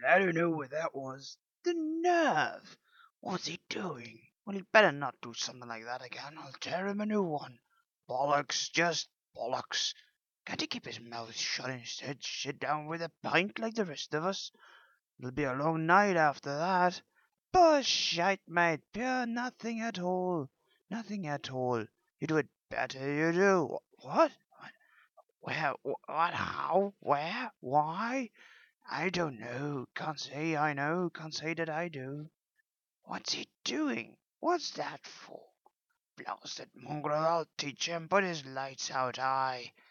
I don't know what that was. The nerve! What's he doing? Well, he'd better not do something like that again. I'll tear him a new one. Bollocks, just bollocks. Can't he keep his mouth shut instead? Sit down with a pint like the rest of us. It'll be a long night after that. Bullshit, mate. Pure nothing at all. Nothing at all. You do it better, you do. What? Where? What? How? Where? Why? I don't know. Can't say I know. Can't say that I do. What's he doing? What's that for? Blasted mongrel, I'll teach him. Put his lights out, aye.